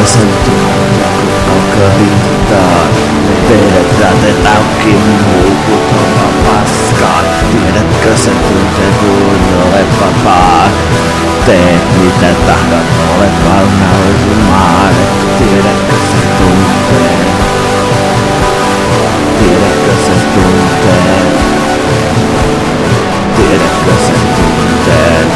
Tiedätkö sen tunteen, kun alkaa vituttaa? Ne vedetään teet auki, muukut homma paskaan. Tiedätkö sen tunteen, kun olet vapaa? Teet mitä tahdot, olet valnautumaan. Tiedätkö sen tunteen? Tiedätkö sen tunteen? Tiedätkö sen tunteen?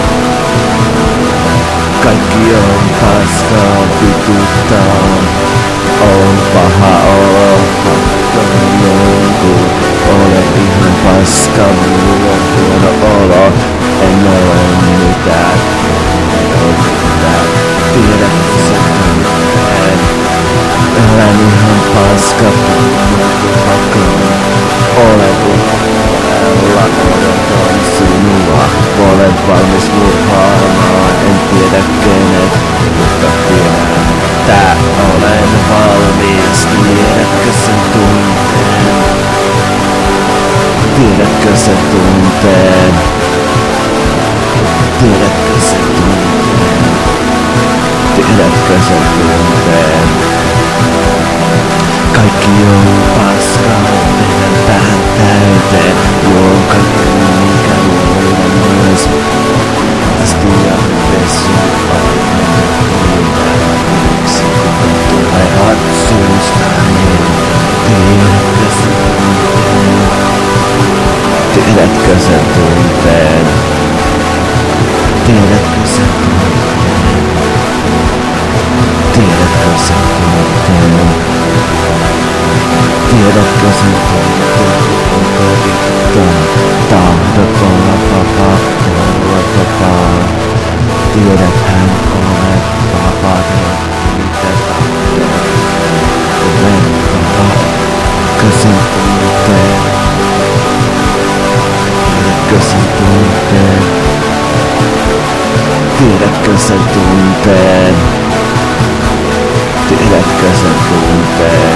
Kaikki on paskaa, vituttaa. On paha olo, hakkaan jonkun. Olen ihan paska, mulla on huono olo. En ole mitään, en ole mitään. Tiedätkö sen tunteen? Olen ihan paska, pakkaan. Olen ulkopuolella, odotan sinua. Olen valmis murhaamaan, en tiedä kenet, mutta tiedän, että olen valmis. Tiedätkö sen tunteen? Tiedätkö sen tunteen? Tiedätkö sen tunteen? Tiedätkö sen tunteen? Kaikki on paskaa, meidän pään täyteen. Juon kaikki mikä luoda myös. Tästä ja pesy aina niitä. Yksi tulee hatsuustani. Tiedätkö sen tunteen? Tiedätkö sen tunteen? Tiedätkö sen tunteen? Tiedätkö sen tunteen? Tiedätkö sen tunteen? Onko vittaa? Tahdot olla vapaa, olla vapaa. Tiedäthän olet vapaa, mitä tahdot. Olen vapaa, sen tunteen. Tiedätkö sen tunteen? Tiedätkö sen tunteen? Tiedätkö sen tunteen?